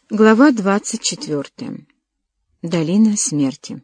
Глава 24. Долина смерти.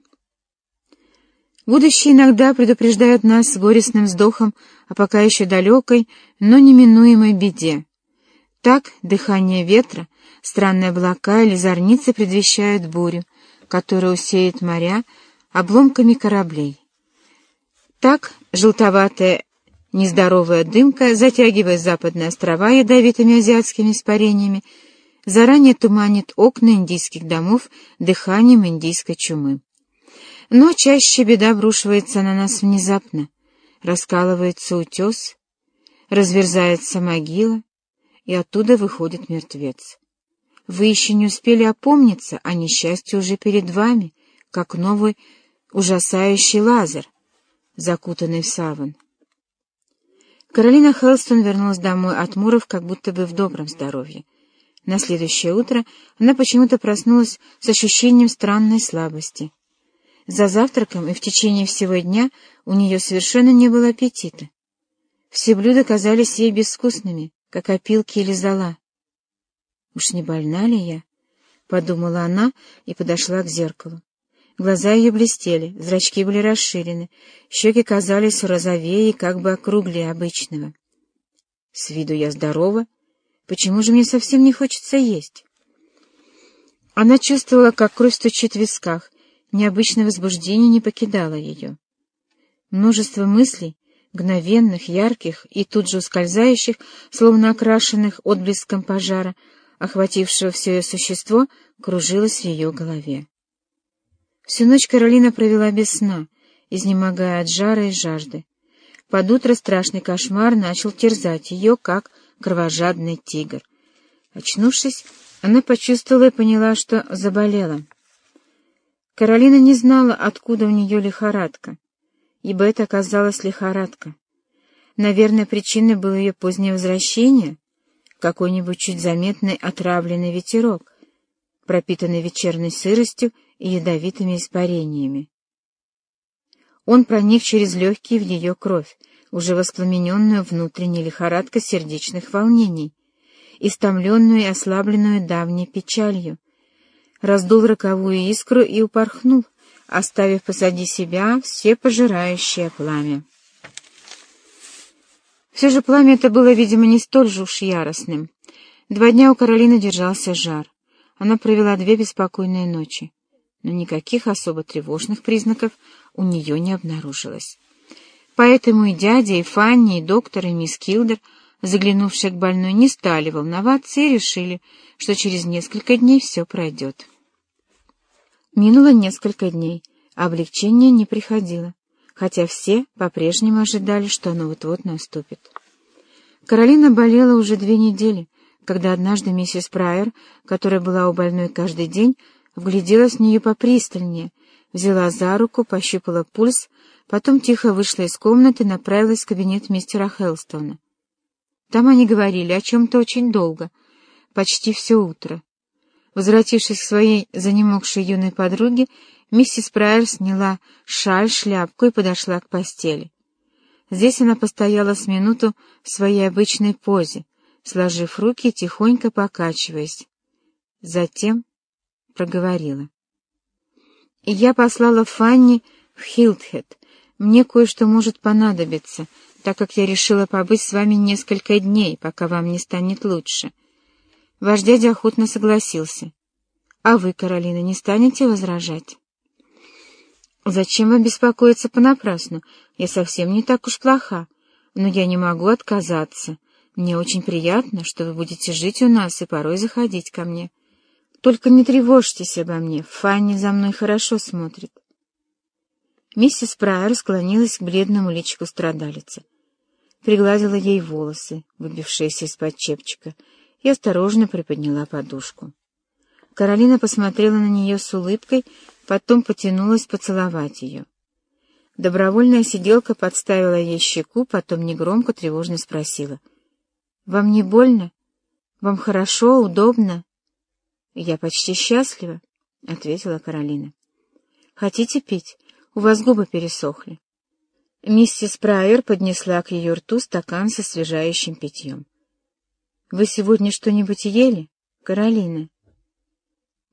Будущее иногда предупреждает нас с горестным вздохом о пока еще далекой, но неминуемой беде. Так дыхание ветра, странные облака или зорницы предвещают бурю, которая усеет моря обломками кораблей. Так желтоватая нездоровая дымка, затягивая западные острова ядовитыми азиатскими испарениями, заранее туманит окна индийских домов дыханием индийской чумы. Но чаще беда обрушивается на нас внезапно. Раскалывается утес, разверзается могила, и оттуда выходит мертвец. Вы еще не успели опомниться, а несчастье уже перед вами, как новый ужасающий лазер, закутанный в саван. Каролина Хелстон вернулась домой от Муров как будто бы в добром здоровье. На следующее утро она почему-то проснулась с ощущением странной слабости. За завтраком и в течение всего дня у нее совершенно не было аппетита. Все блюда казались ей безвкусными, как опилки или зола. «Уж не больна ли я?» — подумала она и подошла к зеркалу. Глаза ее блестели, зрачки были расширены, щеки казались розовее и как бы округлее обычного. «С виду я здорова. Почему же мне совсем не хочется есть?» Она чувствовала, как кровь стучит в висках, необычное возбуждение не покидало ее. Множество мыслей, мгновенных, ярких и тут же ускользающих, словно окрашенных отблеском пожара, охватившего все ее существо, кружилось в ее голове. Всю ночь Каролина провела без сна, изнемогая от жара и жажды. Под утро страшный кошмар начал терзать ее, как кровожадный тигр. Очнувшись, она почувствовала и поняла, что заболела. Каролина не знала, откуда у нее лихорадка, ибо это оказалась лихорадка. Наверное, причиной было ее позднее возвращение, какой-нибудь чуть заметный отравленный ветерок, пропитанный вечерней сыростью и ядовитыми испарениями. Он проник через легкие в ее кровь, уже воспламененную внутренней лихорадкой сердечных волнений, истомленную и ослабленную давней печалью, раздул роковую искру и упорхнул, оставив позади себя всепожирающее пламя. Все же пламя это было, видимо, не столь же уж яростным. 2 дня у Каролины держался жар. Она провела 2 беспокойные ночи, но никаких особо тревожных признаков у нее не обнаружилось. Поэтому и дядя, и Фанни, и доктор, и мисс Килдер, заглянувшие к больной, не стали волноваться и решили, что через несколько дней все пройдет. Минуло несколько дней, а облегчение не приходило, хотя все по-прежнему ожидали, что оно вот-вот наступит. Каролина болела уже 2 недели, когда однажды миссис Прайер, которая была у больной каждый день, вгляделась в нее попристальнее, взяла за руку, пощупала пульс, потом тихо вышла из комнаты и направилась в кабинет мистера Хелстона. Там они говорили о чем-то очень долго, почти все утро. Возвратившись к своей занемогшей юной подруге, миссис Прайер сняла шаль, шляпку и подошла к постели. Здесь она постояла с минуту в своей обычной позе, сложив руки и тихонько покачиваясь. Затем проговорила. «И я послала Фанни в Хилдхед. Мне кое-что может понадобиться, так как я решила побыть с вами несколько дней, пока вам не станет лучше». Ваш дядя охотно согласился. А вы, Каролина, не станете возражать? «Зачем вам беспокоиться понапрасну? Я совсем не так уж плоха, но я не могу отказаться. Мне очень приятно, что вы будете жить у нас и порой заходить ко мне. Только не тревожьтесь обо мне, Фанни за мной хорошо смотрит». Миссис Прайер склонилась к бледному личику страдалицы, пригладила ей волосы, выбившиеся из-под чепчика, и осторожно приподняла подушку. Каролина посмотрела на нее с улыбкой, потом потянулась поцеловать ее. Добровольная сиделка подставила ей щеку, потом негромко, тревожно спросила. «Вам не больно? Вам хорошо, удобно?» «Я почти счастлива», — ответила Каролина. «Хотите пить? У вас губы пересохли». Миссис Прайер поднесла к ее рту стакан со освежающим питьем. «Вы сегодня что-нибудь ели, Каролина?»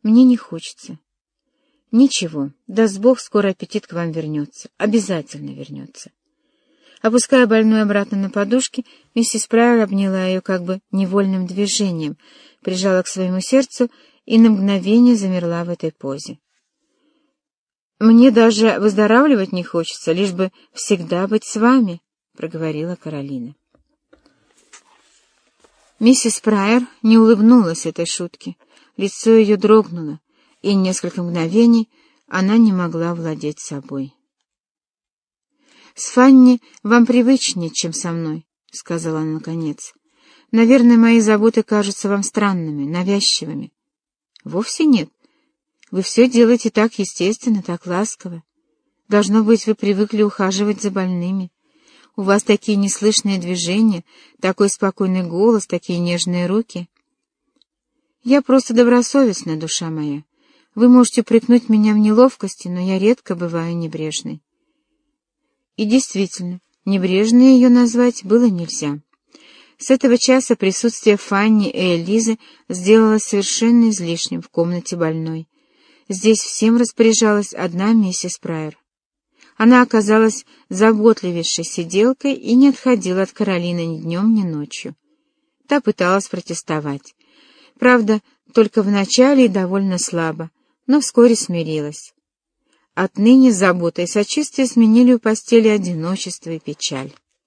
Мне не хочется. Ничего, даст Бог, скоро аппетит к вам вернется. Обязательно вернется. Опуская больную обратно на подушки, миссис Прайер обняла ее как бы невольным движением, прижала к своему сердцу и на мгновение замерла в этой позе. «Мне даже выздоравливать не хочется, лишь бы всегда быть с вами», — проговорила Каролина. Миссис Прайер не улыбнулась этой шутке, лицо ее дрогнуло, и несколько мгновений она не могла владеть собой. «С Фанни вам привычнее, чем со мной», — сказала она наконец. «Наверное, мои заботы кажутся вам странными, навязчивыми». «Вовсе нет. Вы все делаете так естественно, так ласково. Должно быть, вы привыкли ухаживать за больными. У вас такие неслышные движения, такой спокойный голос, такие нежные руки». «Я просто добросовестная, душа моя. Вы можете упрекнуть меня в неловкости, но я редко бываю небрежной». И действительно, небрежной ее назвать было нельзя. С этого часа присутствие Фанни и Элизы сделалось совершенно излишним в комнате больной. Здесь всем распоряжалась одна миссис Прайер. Она оказалась заботливейшей сиделкой и не отходила от Каролины ни днем, ни ночью. Та пыталась протестовать. Правда, только вначале и довольно слабо, но вскоре смирилась. Отныне забота и сочувствие сменили у постели одиночество и печаль.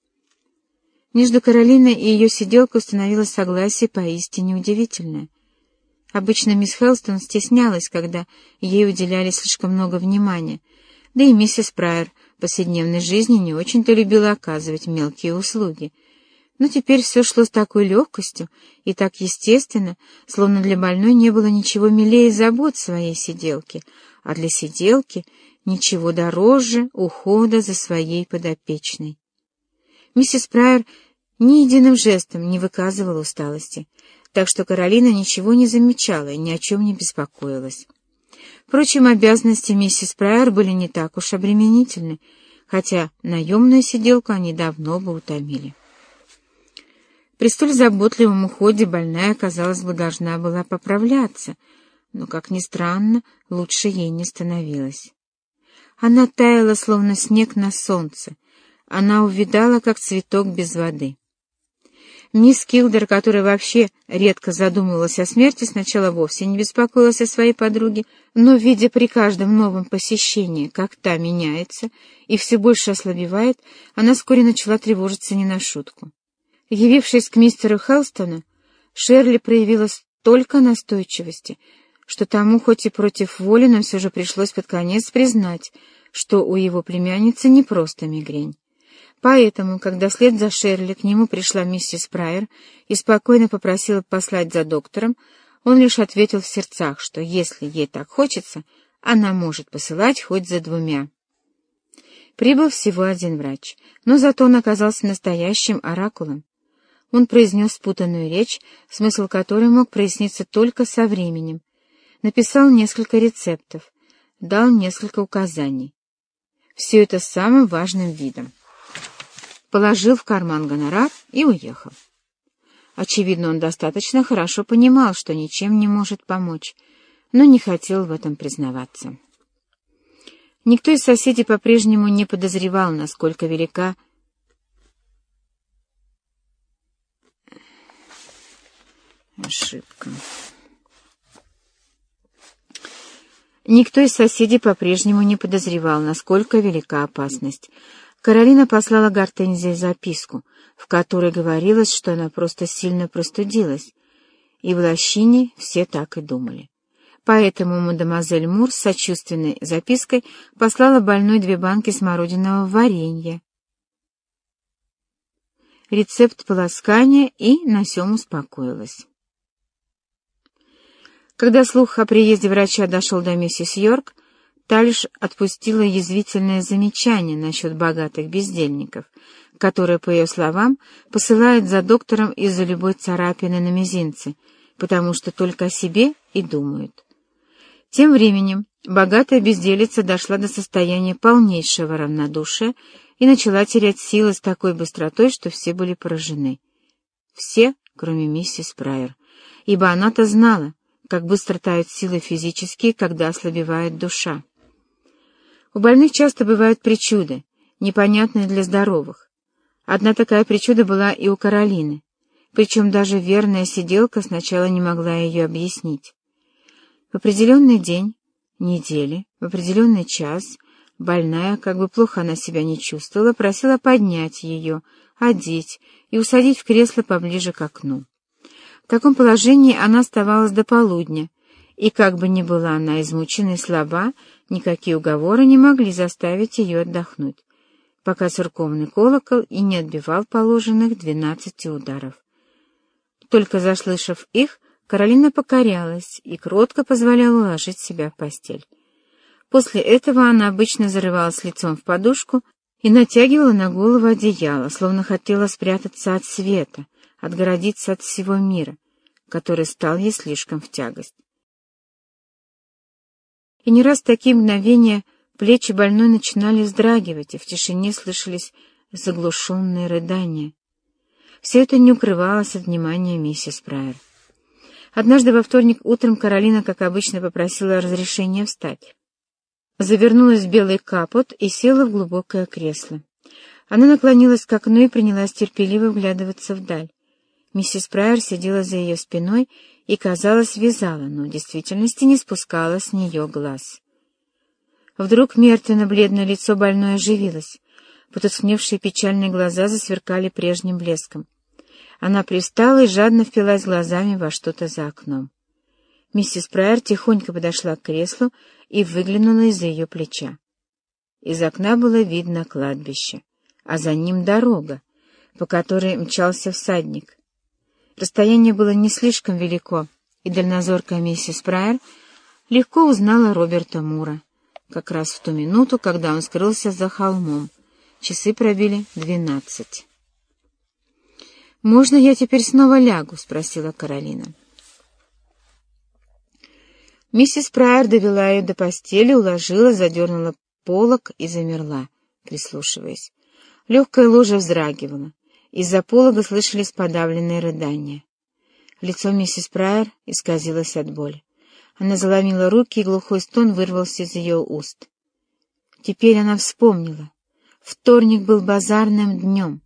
Между Каролиной и ее сиделкой установилось согласие поистине удивительное. Обычно мисс Хелстон стеснялась, когда ей уделяли слишком много внимания, да и миссис Прайер в повседневной жизни не очень-то любила оказывать мелкие услуги. Но теперь все шло с такой легкостью и так естественно, словно для больной не было ничего милее забот своей сиделки, а для сиделки ничего дороже ухода за своей подопечной. Миссис Прайер ни единым жестом не выказывала усталости, так что Каролина ничего не замечала и ни о чем не беспокоилась. Впрочем, обязанности миссис Прайер были не так уж обременительны, хотя наемную сиделку они давно бы утомили. При столь заботливом уходе больная, казалось бы, должна была поправляться, но, как ни странно, лучше ей не становилось. Она таяла, словно снег на солнце, она увядала, как цветок без воды. Мисс Килдер, которая вообще редко задумывалась о смерти, сначала вовсе не беспокоилась о своей подруге, но, видя при каждом новом посещении, как та меняется и все больше ослабевает, она вскоре начала тревожиться не на шутку. Явившись к мистеру Хелстону, Шерли проявила столько настойчивости, что тому, хоть и против воли, но все же пришлось под конец признать, что у его племянницы не просто мигрень. Поэтому, когда вслед за Шерли к нему пришла миссис Прайер и спокойно попросила послать за доктором, он лишь ответил в сердцах, что если ей так хочется, она может посылать хоть за 2. Прибыл всего один врач, но зато он оказался настоящим оракулом. Он произнес спутанную речь, смысл которой мог проясниться только со временем, написал несколько рецептов, дал несколько указаний. Все это с самым важным видом. Положил в карман гонорар и уехал. Очевидно, он достаточно хорошо понимал, что ничем не может помочь, но не хотел в этом признаваться. Никто из соседей по-прежнему не подозревал, насколько велика ошибка. Никто из соседей по-прежнему не подозревал, насколько велика опасность. Каролина послала Гортензии записку, в которой говорилось, что она просто сильно простудилась, и в лощине все так и думали. Поэтому мадемуазель Мур с сочувственной запиской послала больной 2 банки смородинового варенья, рецепт полоскания, и на сём успокоилась. Когда слух о приезде врача дошел до миссис Йорк, та лишь отпустила язвительное замечание насчет богатых бездельников, которые, по ее словам, посылают за доктором из-за любой царапины на мизинце, потому что только о себе и думают. Тем временем богатая безделица дошла до состояния полнейшего равнодушия и начала терять силы с такой быстротой, что все были поражены. Все, кроме миссис Прайер, ибо она-то знала, как быстро тают силы физические, когда ослабевает душа. У больных часто бывают причуды, непонятные для здоровых. Одна такая причуда была и у Каролины, причем даже верная сиделка сначала не могла ее объяснить. В определенный день, недели, в определенный час больная, как бы плохо она себя не чувствовала, просила поднять ее, одеть и усадить в кресло поближе к окну. В таком положении она оставалась до полудня, и как бы ни была она измучена и слаба, никакие уговоры не могли заставить ее отдохнуть, пока церковный колокол и не отбивал положенных 12 ударов. Только заслышав их, Каролина покорялась и кротко позволяла уложить себя в постель. После этого она обычно зарывалась лицом в подушку и натягивала на голову одеяло, словно хотела спрятаться от света, отгородиться от всего мира, который стал ей слишком в тягость. И не раз в такие мгновения плечи больной начинали вздрагивать, и в тишине слышались заглушенные рыдания. Все это не укрывалось от внимания миссис Прайер. Однажды во вторник утром Каролина, как обычно, попросила разрешения встать. Завернулась в белый капот и села в глубокое кресло. Она наклонилась к окну и принялась терпеливо вглядываться вдаль. Миссис Прайер сидела за ее спиной и, казалось, вязала, но в действительности не спускала с нее глаз. Вдруг мертвенно-бледное лицо больной оживилось. Потускневшие печальные глаза засверкали прежним блеском. Она привстала и жадно впилась глазами во что-то за окном. Миссис Прайер тихонько подошла к креслу и выглянула из-за ее плеча. Из окна было видно кладбище, а за ним дорога, по которой мчался всадник. Расстояние было не слишком велико, и дальнозоркая миссис Прайер легко узнала Роберта Мура, как раз в ту минуту, когда он скрылся за холмом. Часы пробили 12. «Можно я теперь снова лягу?» — спросила Каролина. Миссис Прайер довела ее до постели, уложила, задернула полог и замерла, прислушиваясь. Легкая ложа вздрагивала. Из-за полога слышались подавленные рыдания. Лицо миссис Прайер исказилось от боли. Она заломила руки, и глухой стон вырвался из ее уст. Теперь она вспомнила. Вторник был базарным днем.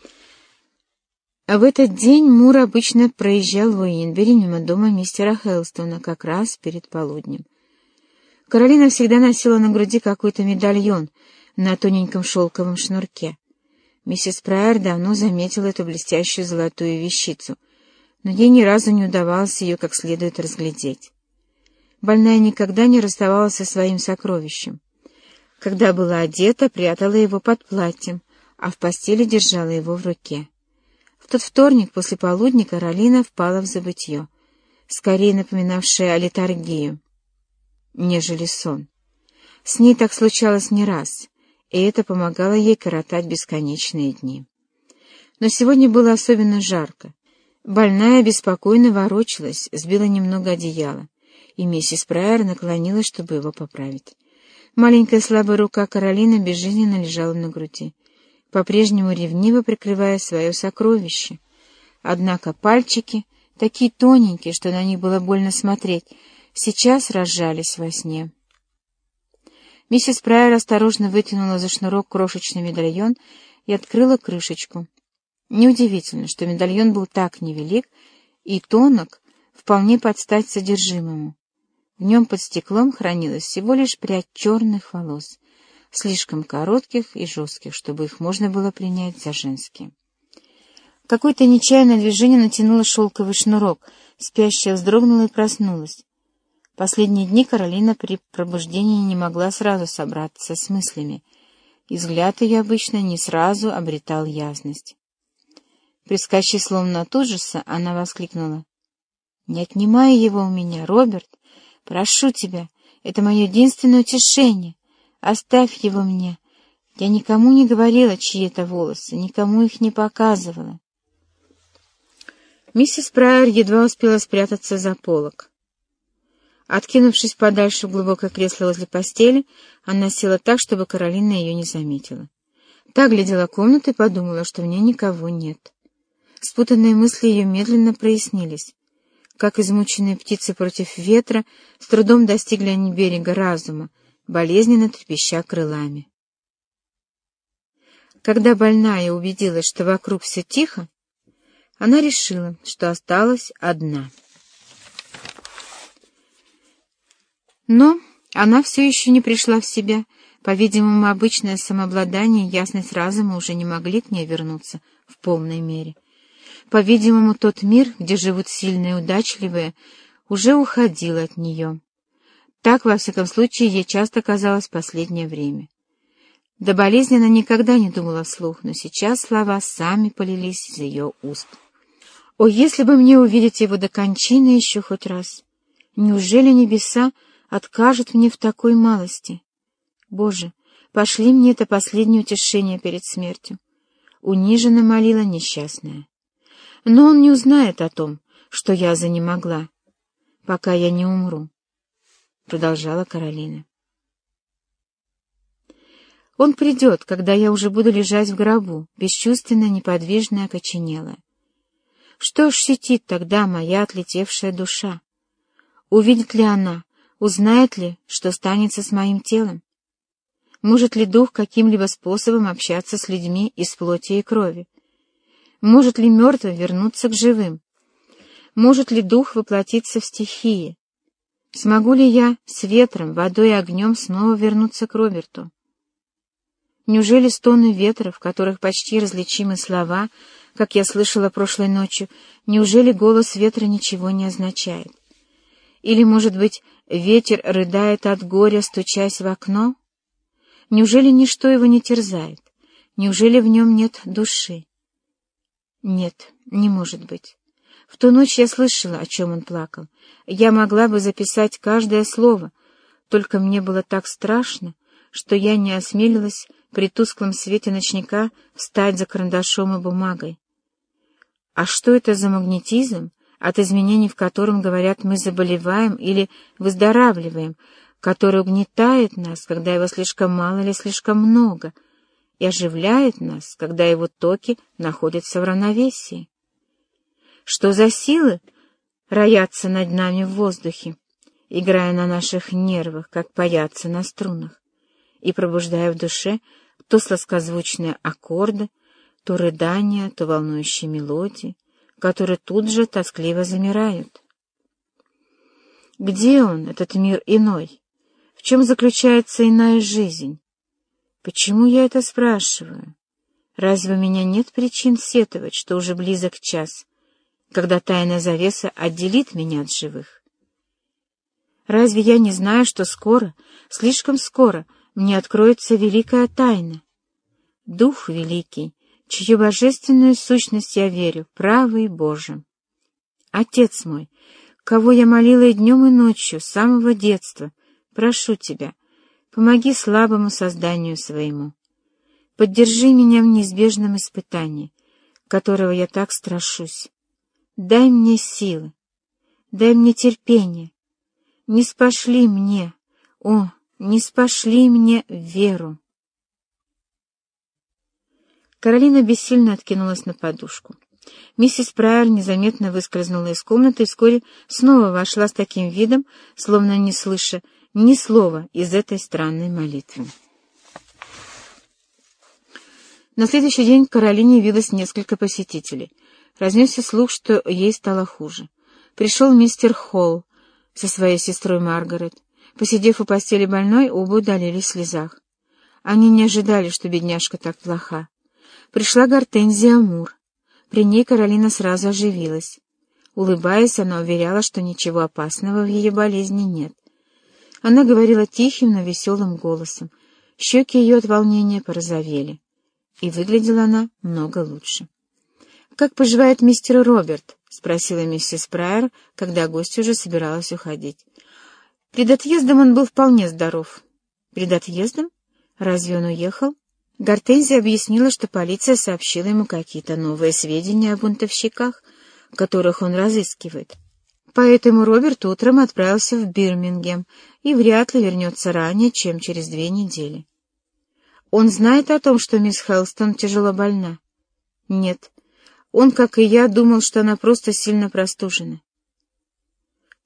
А в этот день Мур обычно проезжал в Уинбери мимо дома мистера Хелстона как раз перед полуднем. Каролина всегда носила на груди какой-то медальон на тоненьком шелковом шнурке. Миссис Прайер давно заметила эту блестящую золотую вещицу, но ей ни разу не удавалось ее как следует разглядеть. Больная никогда не расставалась со своим сокровищем. Когда была одета, прятала его под платьем, а в постели держала его в руке. В тот вторник после полудня Каролина впала в забытье, скорее напоминавшее о летаргию, нежели сон. С ней так случалось не раз, и это помогало ей коротать бесконечные дни. Но сегодня было особенно жарко. Больная беспокойно ворочалась, сбила немного одеяла, и миссис Прайер наклонилась, чтобы его поправить. Маленькая слабая рука Каролины безжизненно лежала на груди, по-прежнему ревниво прикрывая свое сокровище. Однако пальчики, такие тоненькие, что на них было больно смотреть, сейчас разжались во сне. Миссис Прайер осторожно вытянула за шнурок крошечный медальон и открыла крышечку. Неудивительно, что медальон был так невелик и тонок, вполне под стать содержимому. В нем под стеклом хранилась всего лишь прядь черных волос, слишком коротких и жестких, чтобы их можно было принять за женские. Какое-то нечаянное движение натянуло шелковый шнурок, спящая вздрогнула и проснулась. Последние дни Каролина при пробуждении не могла сразу собраться с мыслями, и взгляд ее обычно не сразу обретал ясность. Прискочив словно от ужаса, она воскликнула: «Не отнимай его у меня, Роберт! Прошу тебя, это мое единственное утешение. Оставь его мне. Я никому не говорила, чьи это волосы, никому их не показывала». Миссис Прайер едва успела спрятаться за полог. Откинувшись подальше в глубокое кресло возле постели, она села так, чтобы Каролина ее не заметила. Та глядела комнату и подумала, что в ней никого нет. Спутанные мысли ее медленно прояснились. как измученные птицы против ветра, с трудом достигли они берега разума, болезненно трепеща крылами. Когда больная убедилась, что вокруг все тихо, она решила, что осталась одна. Но она все еще не пришла в себя. По-видимому, обычное самообладание и ясность разума уже не могли к ней вернуться в полной мере. По-видимому, тот мир, где живут сильные и удачливые, уже уходил от нее. Так, во всяком случае, ей часто казалось в последнее время. До болезни она никогда не думала вслух, но сейчас слова сами полились из ее уст. «О, если бы мне увидеть его до кончины еще хоть раз! Неужели небеса откажут мне в такой малости? Боже, пошли мне это последнее утешение перед смертью!» Униженно молила несчастная. «Но он не узнает о том, что я занемогла, пока я не умру», — продолжала Каролина. «Он придет, когда я уже буду лежать в гробу, бесчувственная, неподвижная, окоченелая. Что ж щитит тогда моя отлетевшая душа? Увидит ли она, узнает ли, что станется с моим телом? Может ли дух каким-либо способом общаться с людьми из плоти и крови? Может ли мертвый вернуться к живым? Может ли дух воплотиться в стихии? Смогу ли я с ветром, водой и огнем снова вернуться к Роберту? Неужели стоны ветра, в которых почти различимы слова, как я слышала прошлой ночью, неужели голос ветра ничего не означает? Или, может быть, ветер рыдает от горя, стучась в окно? Неужели ничто его не терзает? Неужели в нем нет души? Нет, не может быть. В ту ночь я слышала, о чем он плакал. Я могла бы записать каждое слово, только мне было так страшно, что я не осмелилась при тусклом свете ночника встать за карандашом и бумагой. А что это за магнетизм, от изменений в котором, говорят, мы заболеваем или выздоравливаем, который угнетает нас, когда его слишком мало или слишком много, и оживляет нас, когда его токи находятся в равновесии? Что за силы роятся над нами в воздухе, играя на наших нервах, как паяцы на струнах, и пробуждая в душе то сладкозвучные аккорды, то рыдания, то волнующие мелодии, которые тут же тоскливо замирают? Где он, этот мир иной? В чем заключается иная жизнь? Почему я это спрашиваю? Разве у меня нет причин сетовать, что уже близок час, когда тайная завеса отделит меня от живых? Разве я не знаю, что скоро, слишком скоро, мне откроется великая тайна? Дух великий, чью божественную сущность я верю, правый Божий. Отец мой, кого я молила и днем, и ночью, с самого детства, прошу тебя, помоги слабому созданию своему. Поддержи меня в неизбежном испытании, которого я так страшусь. Дай мне силы, дай мне терпение. Не спошли мне, о, не спошли мне веру. Каролина бессильно откинулась на подушку. Миссис Прайер незаметно выскользнула из комнаты и вскоре снова вошла с таким видом, словно не слыша ни слова из этой странной молитвы. На следующий день к Каролине явилось несколько посетителей. Разнесся слух, что ей стало хуже. Пришел мистер Холл со своей сестрой Маргарет. Посидев у постели больной, оба удалились в слезах. Они не ожидали, что бедняжка так плоха. Пришла Гортензия Мур. При ней Каролина сразу оживилась. Улыбаясь, она уверяла, что ничего опасного в ее болезни нет. Она говорила тихим, но веселым голосом. Щеки ее от волнения порозовели. И выглядела она много лучше. «Как поживает мистер Роберт?» — спросила миссис Прайер, когда гостья уже собиралась уходить. «Перед отъездом он был вполне здоров». «Перед отъездом? Разве он уехал?» Гортензия объяснила, что полиция сообщила ему какие-то новые сведения о бунтовщиках, которых он разыскивает. Поэтому Роберт утром отправился в Бирмингем и вряд ли вернется ранее, чем через 2 недели. Он знает о том, что мисс Хелстон тяжело больна? Нет. Он, как и я, думал, что она просто сильно простужена.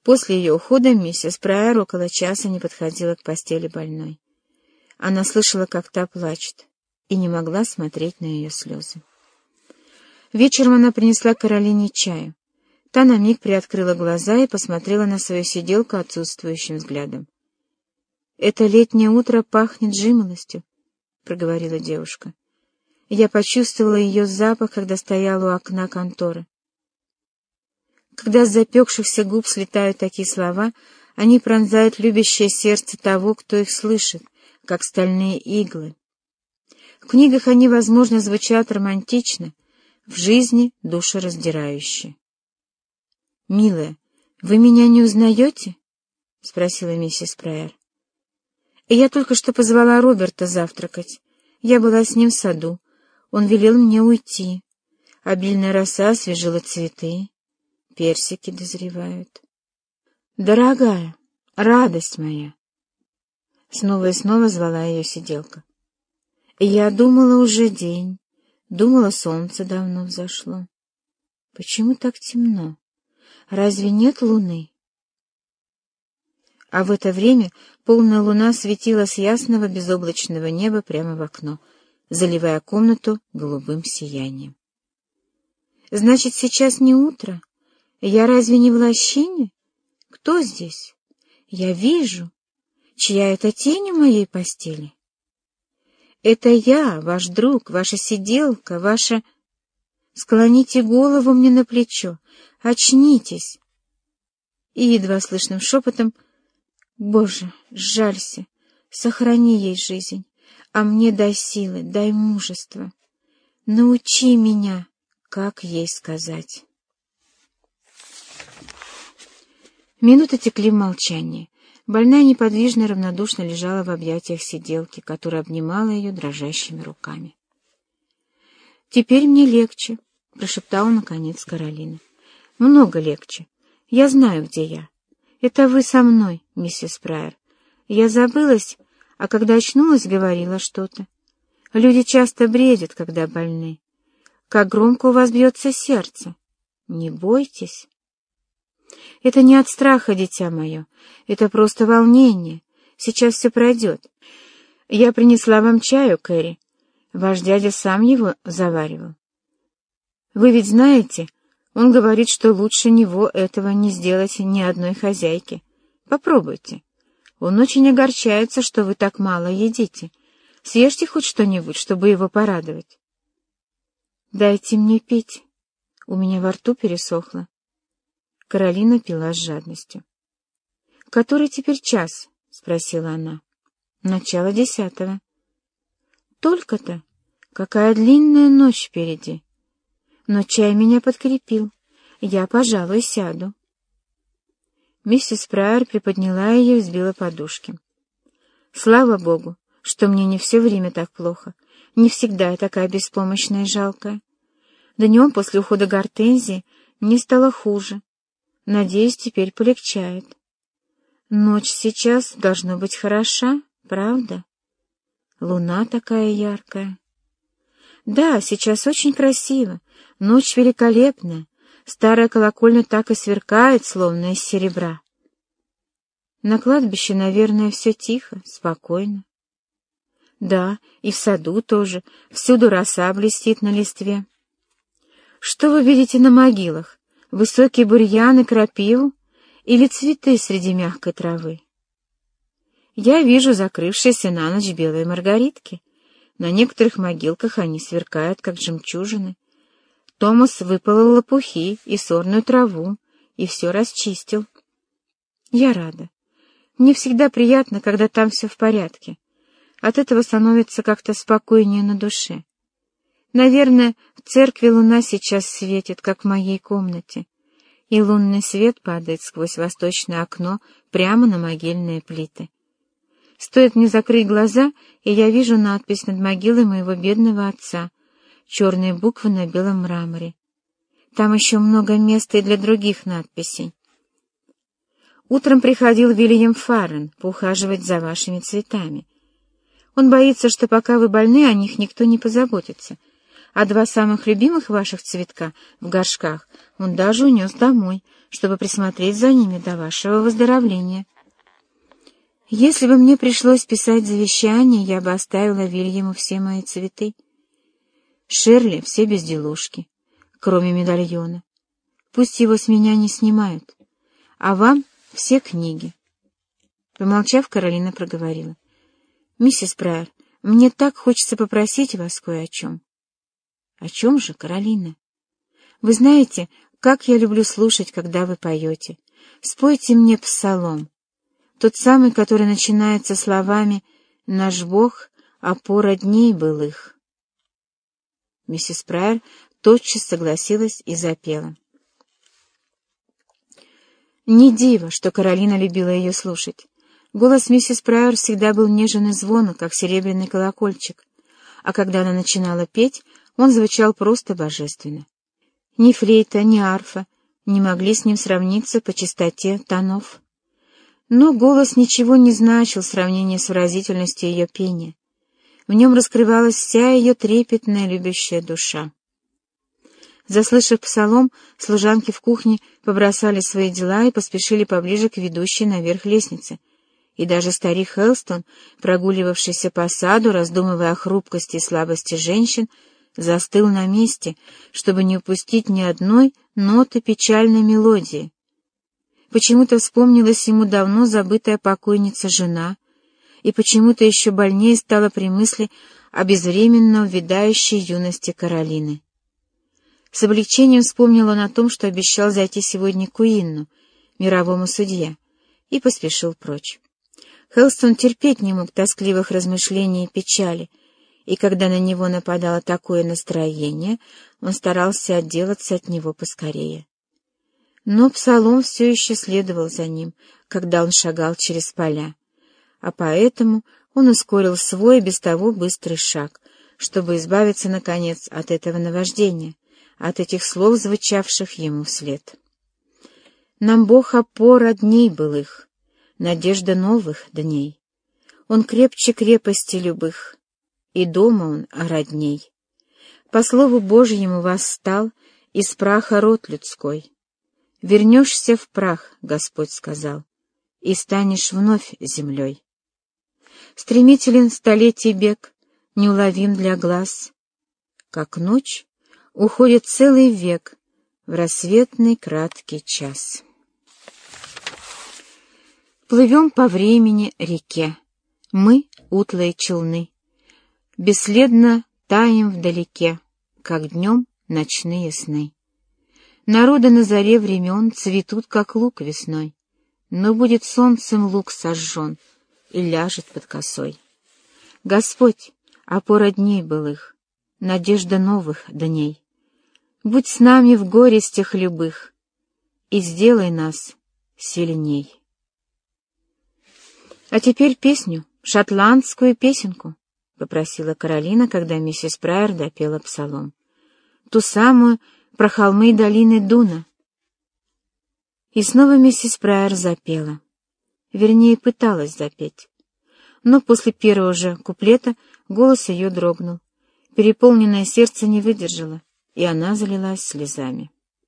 После ее ухода миссис Прайер около часа не подходила к постели больной. Она слышала, как та плачет, и не могла смотреть на ее слезы. Вечером она принесла Каролине чаю. Та на миг приоткрыла глаза и посмотрела на свою сиделку отсутствующим взглядом. «Это летнее утро пахнет жимолостью», — проговорила девушка. «Я почувствовала ее запах, когда стояла у окна конторы». Когда с запекшихся губ слетают такие слова, они пронзают любящее сердце того, кто их слышит, как стальные иглы. В книгах они, возможно, звучат романтично, в жизни душераздирающе. «Милая, вы меня не узнаете?» — спросила миссис Прайер. «Я только что позвала Роберта завтракать. Я была с ним в саду. Он велел мне уйти. Обильная роса освежила цветы. Персики дозревают. Дорогая, радость моя!» Снова и снова звала ее сиделка. «Я думала, уже день. Думала, солнце давно взошло. Почему так темно? Разве нет луны?» А в это время полная луна светила с ясного безоблачного неба прямо в окно, заливая комнату голубым сиянием. «Значит, сейчас не утро? Я разве не в лощине? Кто здесь? Я вижу. Чья это тень у моей постели? Это я, ваш друг, ваша сиделка, ваша... Склоните голову мне на плечо, очнитесь!» И едва слышным шепотом: «Боже, сжалься, сохрани ей жизнь, а мне дай силы, дай мужества. Научи меня, как ей сказать». Минуты текли в молчании. Больная неподвижно и равнодушно лежала в объятиях сиделки, которая обнимала ее дрожащими руками. «Теперь мне легче», — прошептала наконец Каролина. «Много легче. Я знаю, где я. Это вы со мной, миссис Прайер. Я забылась, а когда очнулась, говорила что-то. Люди часто бредят, когда больны. Как громко у вас бьется сердце. Не бойтесь». «Это не от страха, дитя мое. Это просто волнение. Сейчас все пройдет. Я принесла вам чаю, Кэрри. Ваш дядя сам его заваривал. Вы ведь знаете, он говорит, что лучше него этого не сделать ни одной хозяйке. Попробуйте. Он очень огорчается, что вы так мало едите. Съешьте хоть что-нибудь, чтобы его порадовать». «Дайте мне пить. У меня во рту пересохло». Каролина пила с жадностью. «Который теперь час?» — спросила она. «Начало 10. «Только-то? Какая длинная ночь впереди. Но чай меня подкрепил. Я, пожалуй, сяду». Миссис Прайер приподняла ее и сбила подушки. «Слава Богу, что мне не все время так плохо. Не всегда я такая беспомощная и жалкая. Днем после ухода Гортензии мне стало хуже. Надеюсь, теперь полегчает. Ночь сейчас должна быть хороша, правда? Луна такая яркая. Да, сейчас очень красиво. Ночь великолепная. Старая колокольня так и сверкает, словно из серебра. На кладбище, наверное, все тихо, спокойно. Да, и в саду тоже. Всюду роса блестит на листве. Что вы видите на могилах? Высокие бурьяны, крапиву или цветы среди мягкой травы? Я вижу закрывшиеся на ночь белые маргаритки. На некоторых могилках они сверкают, как жемчужины. Томас выпалол лопухи и сорную траву, и все расчистил. Я рада. Мне всегда приятно, когда там все в порядке. От этого становится как-то спокойнее на душе. Наверное, в церкви луна сейчас светит, как в моей комнате, и лунный свет падает сквозь восточное окно прямо на могильные плиты. Стоит мне закрыть глаза, и я вижу надпись над могилой моего бедного отца, черные буквы на белом мраморе. Там еще много места и для других надписей. Утром приходил Вильям Фаррен поухаживать за вашими цветами. Он боится, что пока вы больны, о них никто не позаботится. А два самых любимых ваших цветка в горшках он даже унес домой, чтобы присмотреть за ними до вашего выздоровления. Если бы мне пришлось писать завещание, я бы оставила Вильяму все мои цветы. Шерли — все безделушки, кроме медальона. Пусть его с меня не снимают, а вам — все книги. Помолчав, Каролина проговорила. «Миссис Прайер, мне так хочется попросить вас кое о чем». «О чем же, Каролина?» «Вы знаете, как я люблю слушать, когда вы поете. Спойте мне псалом, тот самый, который начинается словами «Наш Бог — опора дней былых». Миссис Прайер тотчас согласилась и запела. Не диво, что Каролина любила ее слушать. Голос миссис Прайер всегда был нежен и звонок, как серебряный колокольчик, а когда она начинала петь, он звучал просто божественно. Ни флейта, ни арфа не могли с ним сравниться по чистоте тонов. Но голос ничего не значил в сравнении с выразительностью ее пения. В нем раскрывалась вся ее трепетная любящая душа. Заслышав псалом, служанки в кухне побросали свои дела и поспешили поближе к ведущей наверх лестнице. И даже старик Хелстон, прогуливавшийся по саду, раздумывая о хрупкости и слабости женщин, застыл на месте, чтобы не упустить ни одной ноты печальной мелодии. Почему-то вспомнилась ему давно забытая покойница жена, и почему-то еще больнее стало при мысли о безвременно увядающей юности Каролины. С облегчением вспомнил он о том, что обещал зайти сегодня к Уинну, мировому судье, и поспешил прочь. Хелстон терпеть не мог тоскливых размышлений и печали, и когда на него нападало такое настроение, он старался отделаться от него поскорее. Но псалом все еще следовал за ним, когда он шагал через поля, а поэтому он ускорил свой без того быстрый шаг, чтобы избавиться, наконец, от этого наваждения, от этих слов, звучавших ему вслед. «Нам Бог опора дней былых, надежда новых дней. Он крепче крепости любых, и дома он родней. По слову Божьему восстал из праха род людской. Вернешься в прах, Господь сказал, и станешь вновь землей. Стремителен столетий бег, неуловим для глаз. Как ночь уходит целый век в рассветный краткий час. Плывем по времени реке, мы — утлые челны, бесследно таем вдалеке, как днем ночные сны. Народы на заре времен цветут, как лук весной, но будет солнцем лук сожжен и ляжет под косой. Господь — опора дней былых, надежда новых дней. Будь с нами в горестях любых и сделай нас сильней. А теперь песню, шотландскую песенку, — попросила Каролина, когда миссис Прайер допела псалом. Ту самую про холмы и долины Дуна. И снова миссис Прайер запела. Вернее, пыталась запеть. Но после первого же куплета голос ее дрогнул. Переполненное сердце не выдержало, и она залилась слезами.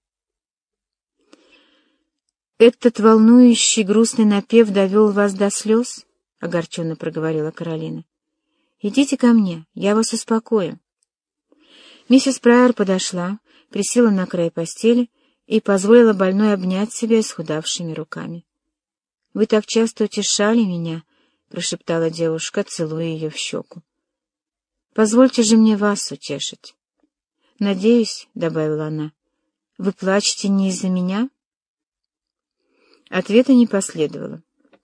«Этот волнующий, грустный напев довел вас до слез?» — огорченно проговорила Каролина. «Идите ко мне, я вас успокою». Миссис Прайер подошла, присела на край постели и позволила больной обнять себя исхудавшими руками. «Вы так часто утешали меня», — прошептала девушка, целуя ее в щеку. «Позвольте же мне вас утешить». «Надеюсь», — добавила она, — «вы плачете не из-за меня?» Ответа не последовало.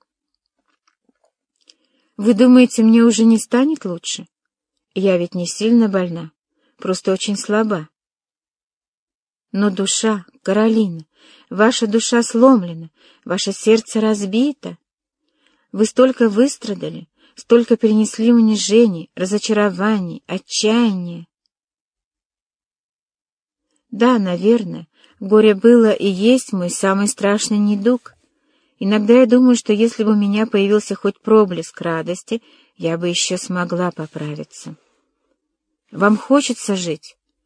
«Вы думаете, мне уже не станет лучше? Я ведь не сильно больна, просто очень слаба. Но душа, Каролина, ваша душа сломлена, ваше сердце разбито. Вы столько выстрадали, столько перенесли унижений, разочарований, отчаяния. Да, наверное, горе было и есть мой самый страшный недуг. Иногда я думаю, что если бы у меня появился хоть проблеск радости, я бы еще смогла поправиться. Вам хочется жить?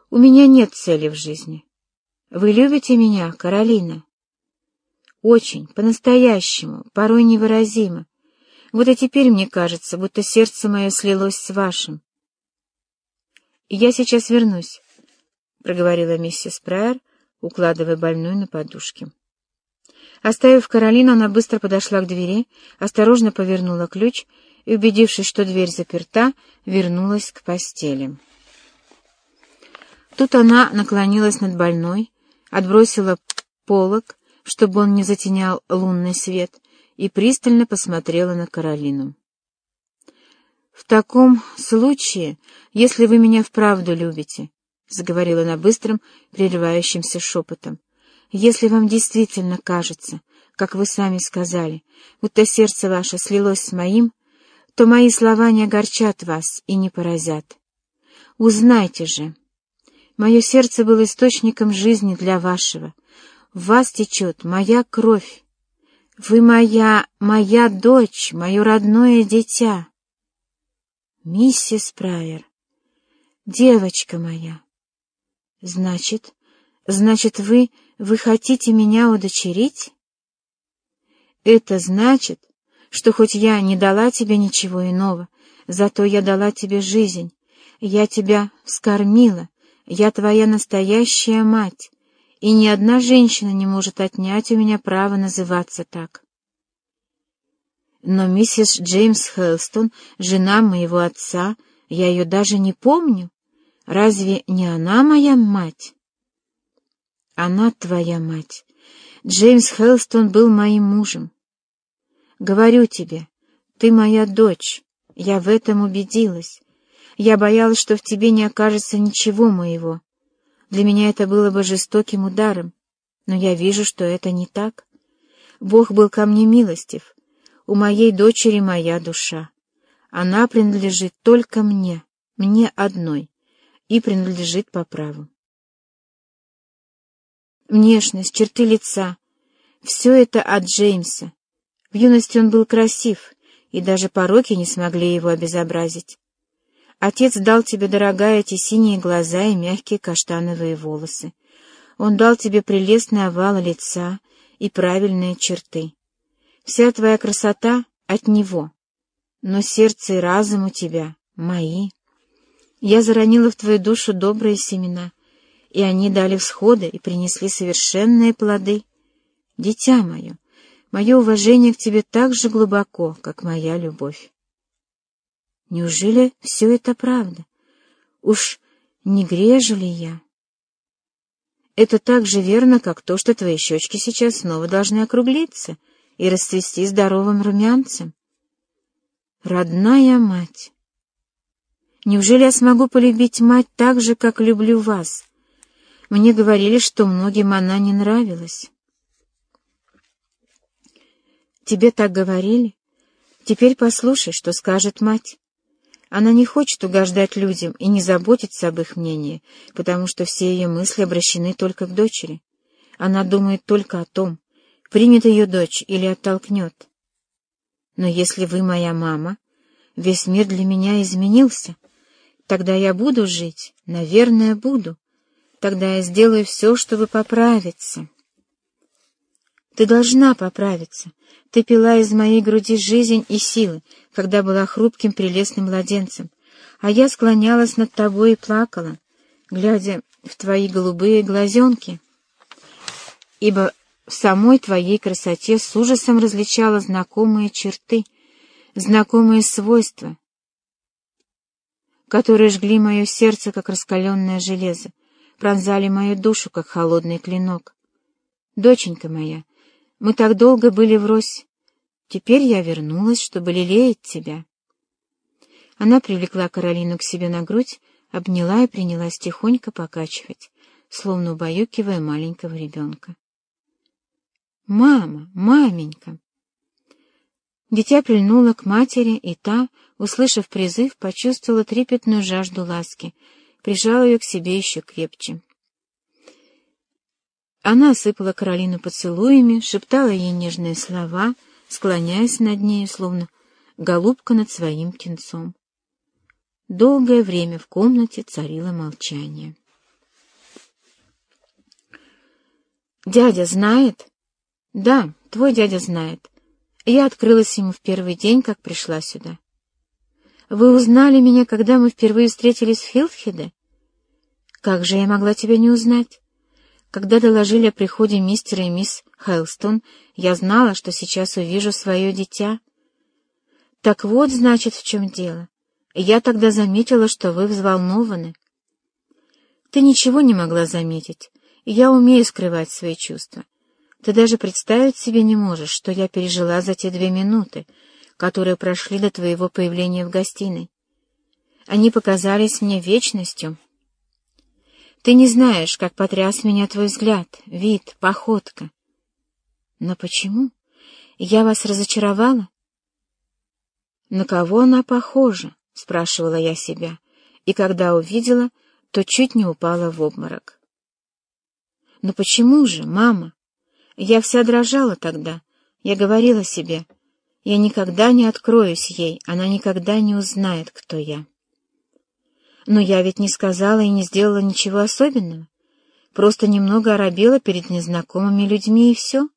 У меня нет цели в жизни. Вы любите меня, Каролина? Очень, по-настоящему, порой невыразимо. Вот и теперь мне кажется, будто сердце мое слилось с вашим. «Я сейчас вернусь», — проговорила миссис Прайер, укладывая больную на подушки. Оставив Каролину, она быстро подошла к двери, осторожно повернула ключ и, убедившись, что дверь заперта, вернулась к постели. Тут она наклонилась над больной, отбросила полог, чтобы он не затенял лунный свет, и пристально посмотрела на Каролину. «В таком случае, если вы меня вправду любите, — заговорила она быстрым, прерывающимся шепотом, — если вам действительно кажется, как вы сами сказали, будто сердце ваше слилось с моим, то мои слова не огорчат вас и не поразят. Узнайте же, мое сердце было источником жизни для вашего, в вас течет моя кровь, вы моя дочь, мое родное дитя. Миссис Прайер, девочка моя, значит, вы хотите меня удочерить? Это значит, что хоть я не дала тебе ничего иного, зато я дала тебе жизнь, я тебя вскормила, я твоя настоящая мать, и ни одна женщина не может отнять у меня право называться так. Но миссис Джеймс Хелстон, жена моего отца, я ее даже не помню. Разве не она моя мать? Она твоя мать. Джеймс Хелстон был моим мужем. Говорю тебе, ты моя дочь. Я в этом убедилась. Я боялась, что в тебе не окажется ничего моего. Для меня это было бы жестоким ударом, но я вижу, что это не так. Бог был ко мне милостив. У моей дочери моя душа. Она принадлежит только мне одной, и принадлежит по праву. Внешность, черты лица — все это от Джеймса. В юности он был красив, и даже пороки не смогли его обезобразить. Отец дал тебе, дорогая, эти синие глаза и мягкие каштановые волосы. Он дал тебе прелестный овал лица и правильные черты. Вся твоя красота от него, но сердце и разум у тебя мои. Я заронила в твою душу добрые семена, и они дали всходы и принесли совершенные плоды. Дитя мое уважение к тебе так же глубоко, как моя любовь. Неужели все это правда? Уж не грежу ли я? Это так же верно, как то, что твои щечки сейчас снова должны округлиться и расцвести здоровым румянцем. Родная мать! Неужели я смогу полюбить мать так же, как люблю вас? Мне говорили, что многим она не нравилась. Тебе так говорили? Теперь послушай, что скажет мать. Она не хочет угождать людям и не заботится об их мнении, потому что все ее мысли обращены только к дочери. Она думает только о том, примет ее дочь или оттолкнет. Но если вы моя мама, весь мир для меня изменился. Тогда я буду жить, наверное, буду. Тогда я сделаю все, чтобы поправиться. Ты должна поправиться. Ты пила из моей груди жизнь и силы, когда была хрупким прелестным младенцем, а я склонялась над тобой и плакала, глядя в твои голубые глазенки, ибо в самой твоей красоте с ужасом различала знакомые черты, знакомые свойства, которые жгли мое сердце, как раскаленное железо, пронзали мою душу, как холодный клинок. Доченька моя, мы так долго были врозь. Теперь я вернулась, чтобы лелеять тебя. Она привлекла Каролину к себе на грудь, обняла и принялась тихонько покачивать, словно убаюкивая маленького ребенка. «Мама, маменька!» Дитя прильнуло к матери, и та, услышав призыв, почувствовала трепетную жажду ласки, прижала ее к себе еще крепче. Она осыпала Каролину поцелуями, шептала ей нежные слова, склоняясь над нею, словно голубка над своим птенцом. Долгое время в комнате царило молчание. Дядя знает? Да, твой дядя знает. Я открылась ему в первый день, как пришла сюда. Вы узнали меня, когда мы впервые встретились в Хилфхеде? Как же я могла тебя не узнать? Когда доложили о приходе мистера и мисс Хайлстон, я знала, что сейчас увижу свое дитя. Так вот, значит, в чем дело. Я тогда заметила, что вы взволнованы. Ты ничего не могла заметить, и я умею скрывать свои чувства. Ты даже представить себе не можешь, что я пережила за те 2 минуты, которые прошли до твоего появления в гостиной. Они показались мне вечностью. Ты не знаешь, как потряс меня твой взгляд, вид, походка. Но почему? Я вас разочаровала? На кого она похожа? — спрашивала я себя, и когда увидела, то чуть не упала в обморок. Но почему же, мама? Я вся дрожала тогда. Я говорила себе, я никогда не откроюсь ей, она никогда не узнает, кто я. Но я ведь не сказала и не сделала ничего особенного. Просто немного оробела перед незнакомыми людьми, и все.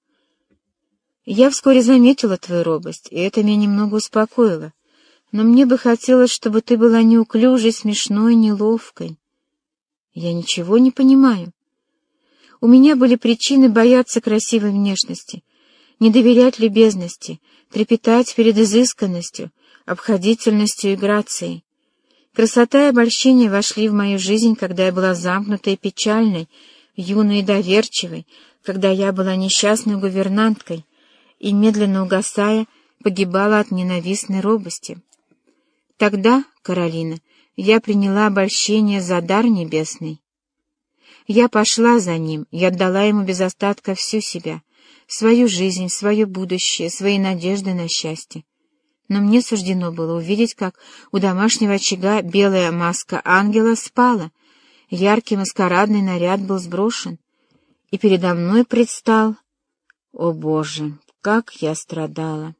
Я вскоре заметила твою робость, и это меня немного успокоило. Но мне бы хотелось, чтобы ты была неуклюжей, смешной, неловкой. Я ничего не понимаю. У меня были причины бояться красивой внешности, не доверять любезности, трепетать перед изысканностью, обходительностью и грацией. Красота и обольщение вошли в мою жизнь, когда я была замкнутой и печальной, юной и доверчивой, когда я была несчастной гувернанткой и, медленно угасая, погибала от ненавистной робости. Тогда, Каролина, я приняла обольщение за дар небесный. Я пошла за ним и отдала ему без остатка всю себя, свою жизнь, свое будущее, свои надежды на счастье. Но мне суждено было увидеть, как у домашнего очага белая маска ангела спала, яркий маскарадный наряд был сброшен, и передо мной предстал... О, Боже, как я страдала!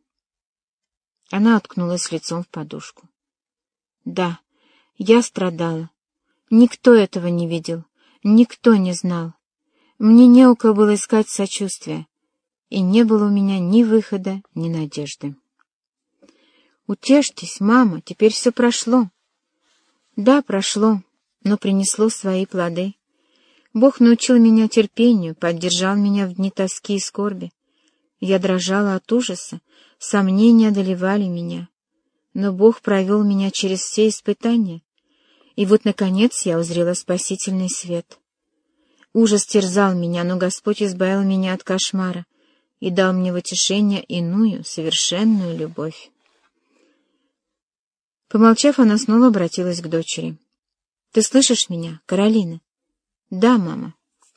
Она уткнулась лицом в подушку. Да, я страдала. Никто этого не видел, никто не знал. Мне не у кого было искать сочувствия, и не было у меня ни выхода, ни надежды. «Утешьтесь, мама, теперь все прошло». Да, прошло, но принесло свои плоды. Бог научил меня терпению, поддержал меня в дни тоски и скорби. Я дрожала от ужаса, сомнения одолевали меня. Но Бог провел меня через все испытания, и вот, наконец, я узрела спасительный свет. Ужас терзал меня, но Господь избавил меня от кошмара и дал мне в утешение иную, совершенную любовь. Помолчав, она снова обратилась к дочери. — Ты слышишь меня, Каролина? — Да, мама.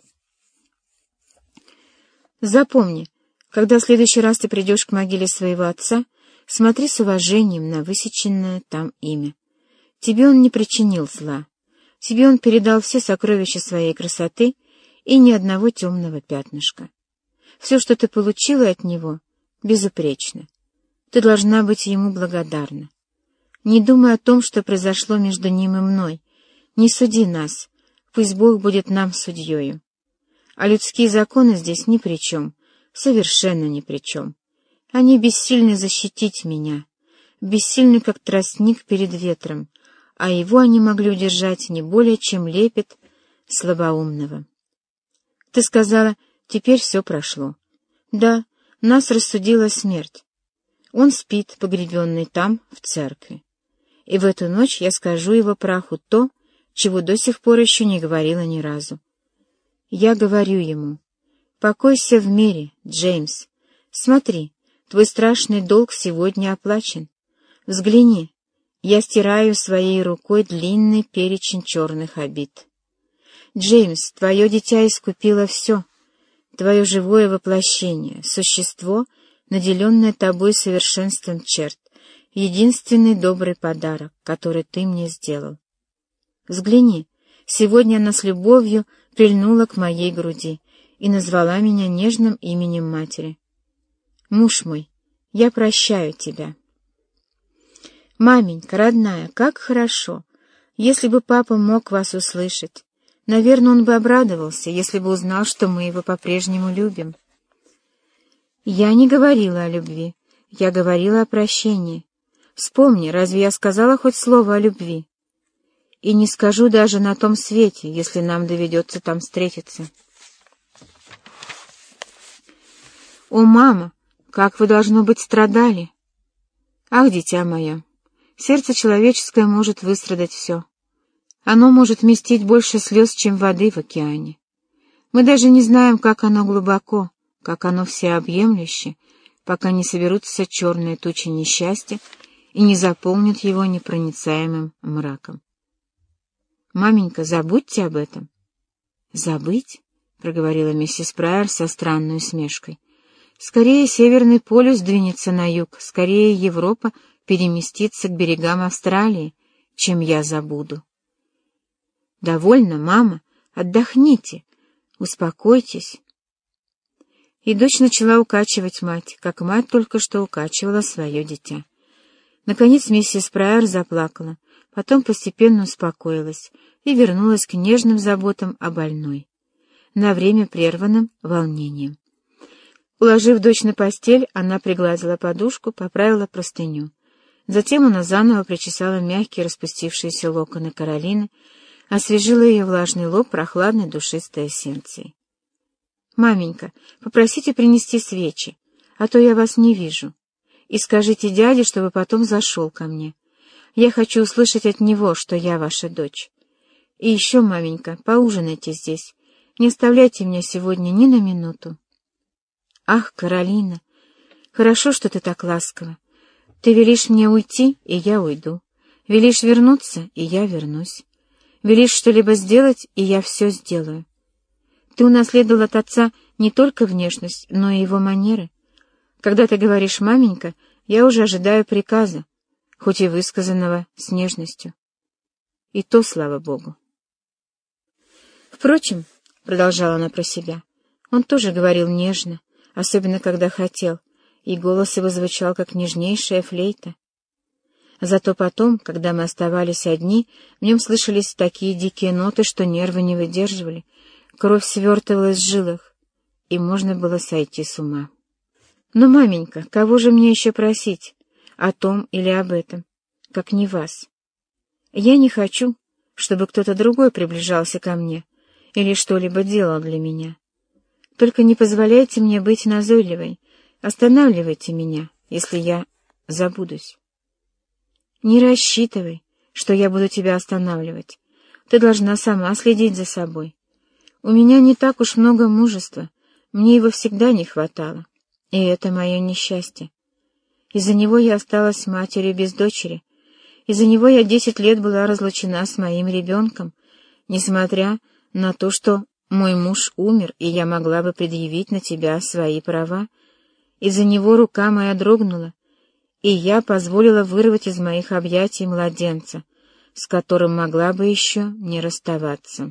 — Запомни, когда в следующий раз ты придешь к могиле своего отца, смотри с уважением на высеченное там имя. Тебе он не причинил зла. Тебе он передал все сокровища своей красоты и ни одного темного пятнышка. Все, что ты получила от него, безупречно. Ты должна быть ему благодарна. Не думай о том, что произошло между ним и мной. Не суди нас, пусть Бог будет нам судьею. А людские законы здесь ни при чем, совершенно ни при чем. Они бессильны защитить меня, бессильны, как тростник перед ветром, а его они могли удержать не более, чем лепет слабоумного. Ты сказала, теперь все прошло. Да, нас рассудила смерть. Он спит, погребенный там, в церкви. И в эту ночь я скажу его праху то, чего до сих пор еще не говорила ни разу. Я говорю ему: покойся в мире, Джеймс. Смотри, твой страшный долг сегодня оплачен. Взгляни, я стираю своей рукой длинный перечень черных обид. Джеймс, твое дитя искупило все, твое живое воплощение, существо, наделенное тобой совершенством черт, единственный добрый подарок, который ты мне сделал. Взгляни, сегодня она с любовью прильнула к моей груди и назвала меня нежным именем матери. Муж мой, я прощаю тебя. Маменька, родная, как хорошо, если бы папа мог вас услышать. Наверное, он бы обрадовался, если бы узнал, что мы его по-прежнему любим. Я не говорила о любви, я говорила о прощении. Вспомни, разве я сказала хоть слово о любви? И не скажу даже на том свете, если нам доведется там встретиться. О, мама, как вы, должно быть, страдали! Ах, дитя мое, сердце человеческое может выстрадать все. Оно может вместить больше слез, чем воды в океане. Мы даже не знаем, как оно глубоко, как оно всеобъемлюще, пока не соберутся черные тучи несчастья и не заполнят его непроницаемым мраком. «Маменька, забудьте об этом». «Забыть?» — проговорила миссис Прайер со странной усмешкой. «Скорее Северный полюс двинется на юг, скорее Европа переместится к берегам Австралии, чем я забуду». «Довольно, мама, отдохните, успокойтесь». И дочь начала укачивать мать, как мать только что укачивала свое дитя. Наконец миссис Прайер заплакала, потом постепенно успокоилась и вернулась к нежным заботам о больной, на время прерванным волнением. Уложив дочь на постель, она пригладила подушку, поправила простыню. Затем она заново причесала мягкие распустившиеся локоны Каролины, освежила ее влажный лоб прохладной душистой эссенцией. «Маменька, попросите принести свечи, а то я вас не вижу. И скажите дяде, чтобы потом зашел ко мне. Я хочу услышать от него, что я ваша дочь. И еще, маменька, поужинайте здесь. Не оставляйте меня сегодня ни на минуту». «Ах, Каролина, хорошо, что ты так ласкова. Ты велишь мне уйти, и я уйду. Велишь вернуться, и я вернусь. Велишь что-либо сделать, и я все сделаю. Ты унаследовал от отца не только внешность, но и его манеры. Когда ты говоришь «маменька», я уже ожидаю приказа, хоть и высказанного с нежностью. И то, слава Богу. Впрочем, — продолжала она про себя, — он тоже говорил нежно, особенно когда хотел, и голос его звучал, как нежнейшая флейта. Зато потом, когда мы оставались одни, в нем слышались такие дикие ноты, что нервы не выдерживали, кровь свертывалась в жилах, и можно было сойти с ума. «Ну, маменька, кого же мне еще просить? О том или об этом? Как не вас? Я не хочу, чтобы кто-то другой приближался ко мне или что-либо делал для меня. Только не позволяйте мне быть назойливой, останавливайте меня, если я забудусь. Не рассчитывай, что я буду тебя останавливать. Ты должна сама следить за собой. У меня не так уж много мужества, мне его всегда не хватало, и это мое несчастье. Из-за него я осталась матерью без дочери, из-за него я 10 лет была разлучена с моим ребенком, несмотря на то, что мой муж умер, и я могла бы предъявить на тебя свои права. Из-за него рука моя дрогнула, и я позволила вырвать из моих объятий младенца, с которым могла бы еще не расставаться.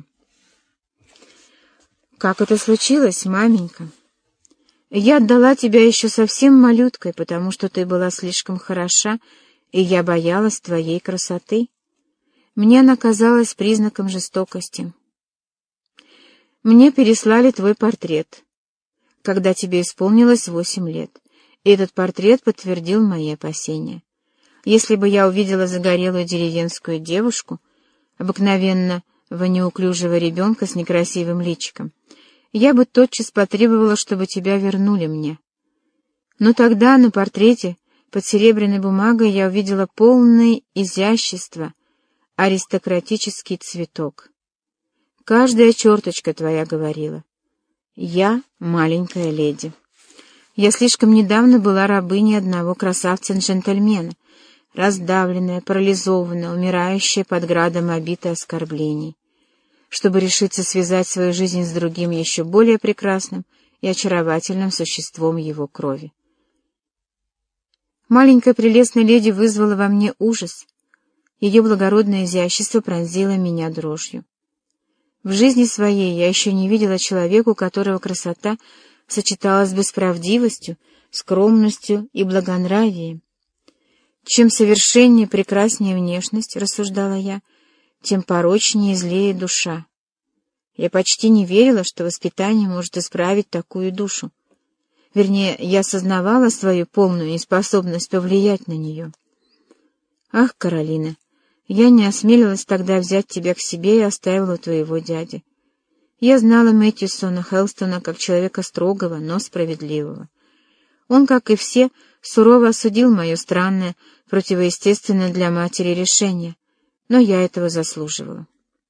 «Как это случилось, маменька? Я отдала тебя еще совсем малюткой, потому что ты была слишком хороша, и я боялась твоей красоты. Мне она казалась признаком жестокости. Мне переслали твой портрет, когда тебе исполнилось 8 лет, и этот портрет подтвердил мои опасения. Если бы я увидела загорелую деревенскую девушку, обыкновенно неуклюжего ребенка с некрасивым личиком, я бы тотчас потребовала, чтобы тебя вернули мне. Но тогда на портрете под серебряной бумагой я увидела полное изящество, аристократический цветок. Каждая черточка твоя говорила: «Я маленькая леди». Я слишком недавно была рабыней одного красавца-джентльмена, раздавленная, парализованная, умирающая под градом обид и оскорблений, чтобы решиться связать свою жизнь с другим еще более прекрасным и очаровательным существом его крови. Маленькая прелестная леди вызвала во мне ужас. Ее благородное изящество пронзило меня дрожью. В жизни своей я еще не видела человека, у которого красота сочеталась бы с правдивостью, скромностью и благонравием. Чем совершеннее, прекраснее внешность, рассуждала я, тем порочнее и злее душа. Я почти не верила, что воспитание может исправить такую душу. Вернее, я осознавала свою полную неспособность повлиять на нее. Ах, Каролина, я не осмелилась тогда взять тебя к себе и оставила у твоего дяди. Я знала Мэттьюсона Хелстона как человека строгого, но справедливого. Он, как и все, сурово осудил мое странное, противоестественное для матери решение, но я этого заслуживала.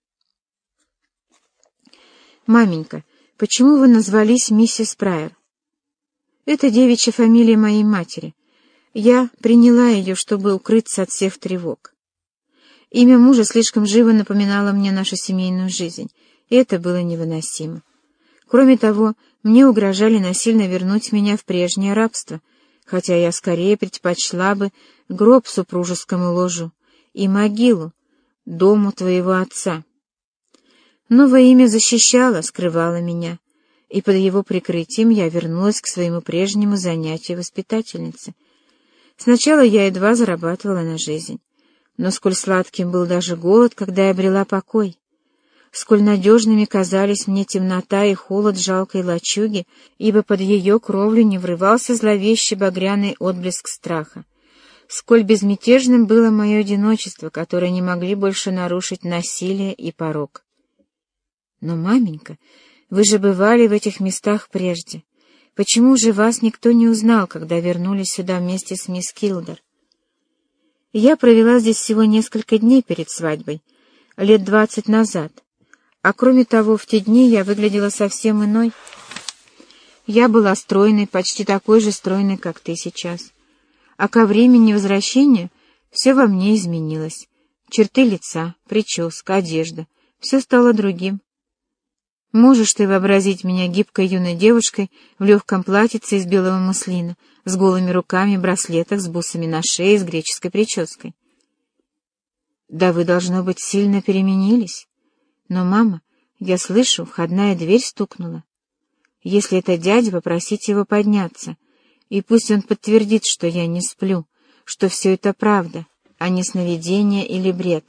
«Маменька, почему вы назвались миссис Прайер?» «Это девичья фамилия моей матери. Я приняла ее, чтобы укрыться от всех тревог. Имя мужа слишком живо напоминало мне нашу семейную жизнь, и это было невыносимо. Кроме того, мне угрожали насильно вернуть меня в прежнее рабство, хотя я скорее предпочла бы гроб супружескому ложу и могилу, дому твоего отца. Новое имя защищало, скрывало меня, и под его прикрытием я вернулась к своему прежнему занятию воспитательницы. Сначала я едва зарабатывала на жизнь, но сколь сладким был даже голод, когда я обрела покой, сколь надежными казались мне темнота и холод жалкой лачуги, ибо под ее кровлю не врывался зловещий багряный отблеск страха, сколь безмятежным было мое одиночество, которое не могли больше нарушить насилие и порок. Но, маменька, вы же бывали в этих местах прежде. Почему же вас никто не узнал, когда вернулись сюда вместе с мисс Килдер? Я провела здесь всего несколько дней перед свадьбой, лет 20 назад. А кроме того, в те дни я выглядела совсем иной. Я была стройной, почти такой же стройной, как ты сейчас. А ко времени возвращения все во мне изменилось. Черты лица, прическа, одежда — все стало другим. Можешь ты вообразить меня гибкой юной девушкой в легком платьице из белого муслина, с голыми руками, браслетах, с бусами на шее, с греческой прической? Да вы, должно быть, сильно переменились. Но, мама, я слышу, входная дверь стукнула. Если это дядя, попросите его подняться, и пусть он подтвердит, что я не сплю, что все это правда, а не сновидение или бред.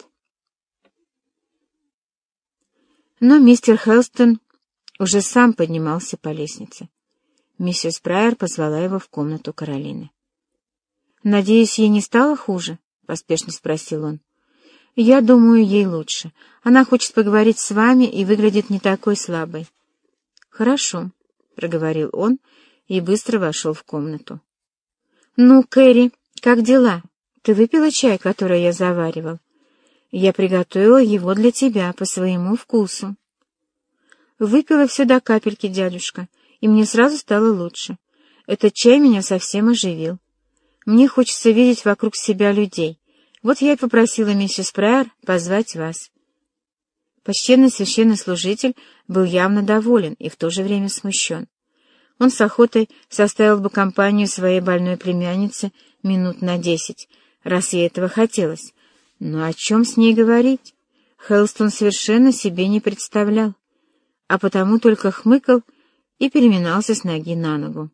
Но мистер Хелстон уже сам поднимался по лестнице. Миссис Прайер позвала его в комнату Каролины. «Надеюсь, ей не стало хуже?» — поспешно спросил он. «Я думаю, ей лучше. Она хочет поговорить с вами и выглядит не такой слабой». «Хорошо», — проговорил он и быстро вошел в комнату. «Ну, Кэрри, как дела? Ты выпила чай, который я заваривал? Я приготовила его для тебя по своему вкусу». «Выпила все до капельки, дядюшка, и мне сразу стало лучше. Этот чай меня совсем оживил. Мне хочется видеть вокруг себя людей. Вот я и попросила миссис Прайер позвать вас». Почтенный священнослужитель был явно доволен и в то же время смущен. Он с охотой составил бы компанию своей больной племяннице минут на 10, раз ей этого хотелось. Но о чем с ней говорить? Хелстон совершенно себе не представлял, а потому только хмыкал и переминался с ноги на ногу.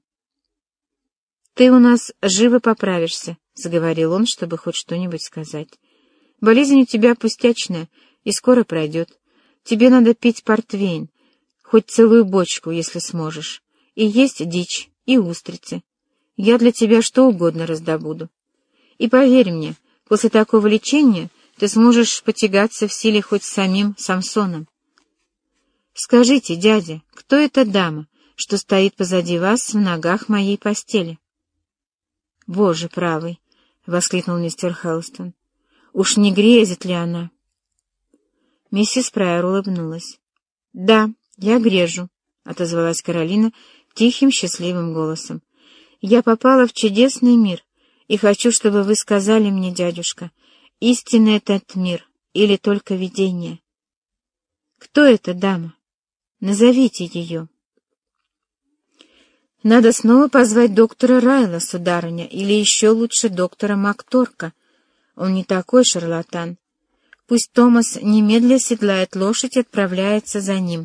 «Ты у нас живо поправишься», — заговорил он, чтобы хоть что-нибудь сказать. «Болезнь у тебя пустячная и скоро пройдет. Тебе надо пить портвейн, хоть целую бочку, если сможешь, и есть дичь и устрицы. Я для тебя что угодно раздобуду. И поверь мне, после такого лечения ты сможешь потягаться в силе хоть с самим Самсоном. Скажите, дядя, кто эта дама, что стоит позади вас в ногах моей постели?» «Боже правый!» — воскликнул мистер Хелстон. «Уж не грезит ли она?» Миссис Прайер улыбнулась. «Да, я грежу», — отозвалась Каролина тихим, счастливым голосом. «Я попала в чудесный мир, и хочу, чтобы вы сказали мне, дядюшка, истинный этот мир или только видение. Кто эта дама? Назовите ее». «Надо снова позвать доктора Райла, сударыня, или еще лучше доктора Макторка. Он не такой шарлатан. Пусть Томас немедля седлает лошадь и отправляется за ним».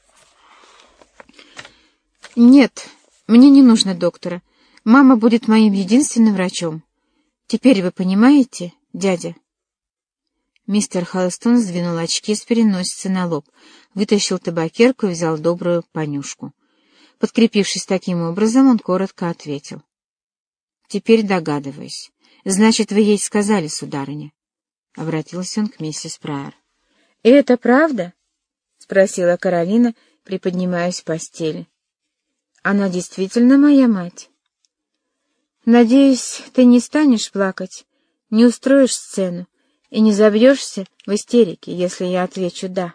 «Нет, мне не нужно доктора. Мама будет моим единственным врачом. Теперь вы понимаете, дядя?» Мистер Хелстон сдвинул очки с переносицы на лоб. вытащил табакерку и взял добрую понюшку. Подкрепившись таким образом, он коротко ответил: «Теперь догадываюсь. Значит, вы ей сказали, сударыня?» Обратился он к миссис Прайер. «И это правда?» — спросила Каролина, приподнимаясь в постели. «Она действительно моя мать?» «Надеюсь, ты не станешь плакать, не устроишь сцену и не забьешься в истерике, если я отвечу «да».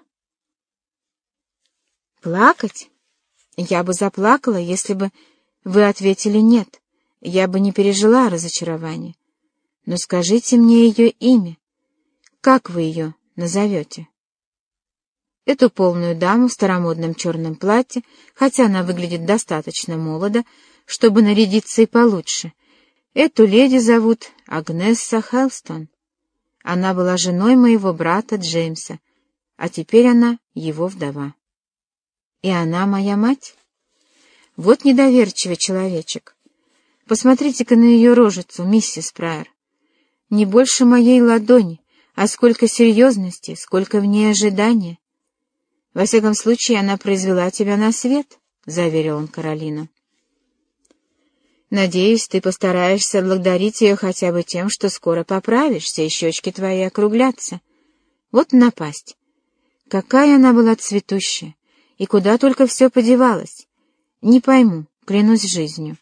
«Плакать? Я бы заплакала, если бы вы ответили «нет». Я бы не пережила разочарование. Но скажите мне ее имя. Как вы ее назовете?» Эту полную даму в старомодном черном платье, хотя она выглядит достаточно молодо, чтобы нарядиться и получше, эту леди зовут Агнесса Хелстон. Она была женой моего брата Джеймса, а теперь она его вдова. И она моя мать? Вот недоверчивый человечек. Посмотрите-ка на ее рожицу, миссис Прайер. Не больше моей ладони, а сколько серьезности, сколько в ней ожидания. Во всяком случае, она произвела тебя на свет, — заверил он Каролину. Надеюсь, ты постараешься отблагодарить ее хотя бы тем, что скоро поправишься, и щечки твои округлятся. Вот напасть. Какая она была цветущая, и куда только все подевалось. Не пойму, клянусь жизнью.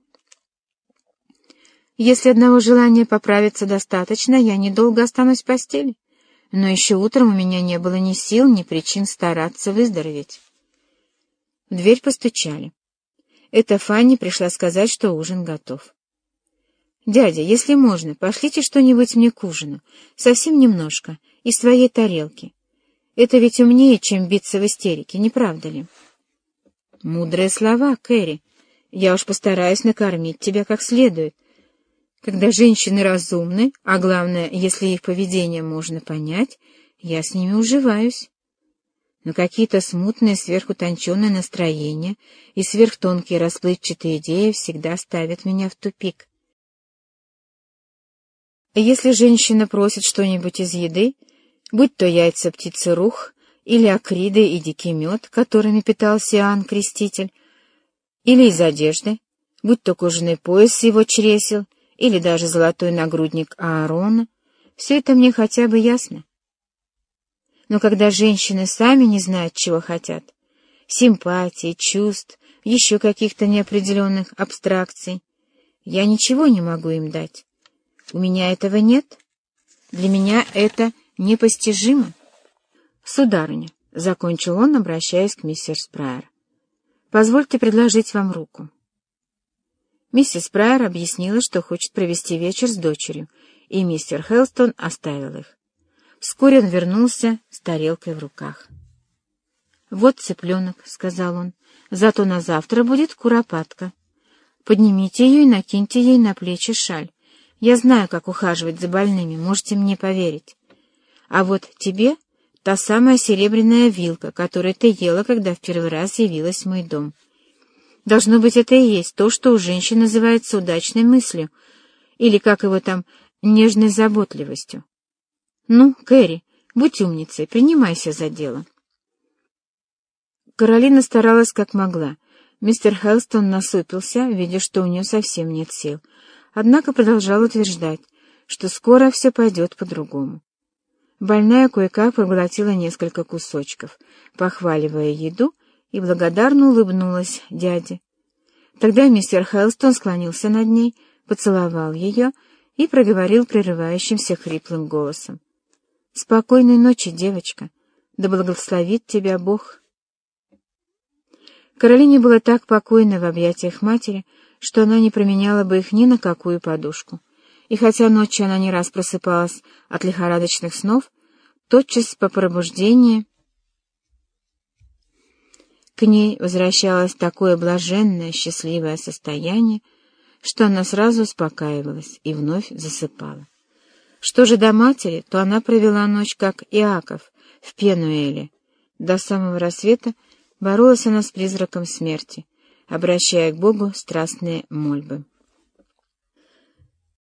Если одного желания поправиться достаточно, я недолго останусь в постели. Но еще утром у меня не было ни сил, ни причин стараться выздороветь. В дверь постучали. Это Фанни пришла сказать, что ужин готов. «Дядя, если можно, пошлите что-нибудь мне к ужину, совсем немножко, из своей тарелки. Это ведь умнее, чем биться в истерике, не правда ли?» «Мудрые слова, Кэрри. Я уж постараюсь накормить тебя как следует. Когда женщины разумны, а главное, если их поведение можно понять, я с ними уживаюсь. Но какие-то смутные, сверхутонченные настроения и сверхтонкие расплывчатые идеи всегда ставят меня в тупик. Если женщина просит что-нибудь из еды, будь то яйца птицы рух, или акриды и дикий мед, которыми питался Иоанн Креститель, или из одежды, будь то кожаный пояс с его чресел, или даже золотой нагрудник Аарона, все это мне хотя бы ясно. Но когда женщины сами не знают, чего хотят, симпатий, чувств, еще каких-то неопределенных абстракций, я ничего не могу им дать. У меня этого нет. Для меня это непостижимо. Сударыня, — закончил он, обращаясь к миссис Прайер, — позвольте предложить вам руку. Миссис Прайер объяснила, что хочет провести вечер с дочерью, и мистер Хелстон оставил их. Вскоре он вернулся с тарелкой в руках. «Вот цыпленок», — сказал он, — «зато на завтра будет куропатка. Поднимите ее и накиньте ей на плечи шаль. Я знаю, как ухаживать за больными, можете мне поверить. А вот тебе та самая серебряная вилка, которую ты ела, когда в первый раз явилась в мой дом. Должно быть, это и есть то, что у женщин называется удачной мыслью, или, как его там, нежной заботливостью. Ну, Кэрри, будь умницей, принимайся за дело». Каролина старалась как могла. Мистер Хелстон насупился, видя, что у нее совсем нет сил, однако продолжал утверждать, что скоро все пойдет по-другому. Больная кое-как проглотила несколько кусочков, похваливая еду, и благодарно улыбнулась дяде. Тогда мистер Хелстон склонился над ней, поцеловал ее и проговорил прерывающимся хриплым голосом: «Спокойной ночи, девочка, да благословит тебя Бог». Каролине было так покойно в объятиях матери, что она не променяла бы их ни на какую подушку. И хотя ночью она не раз просыпалась от лихорадочных снов, тотчас по пробуждении к ней возвращалось такое блаженное, счастливое состояние, что она сразу успокаивалась и вновь засыпала. Что же до матери, то она провела ночь, как Иаков в Пенуэле. До самого рассвета боролась она с призраком смерти, обращая к Богу страстные мольбы.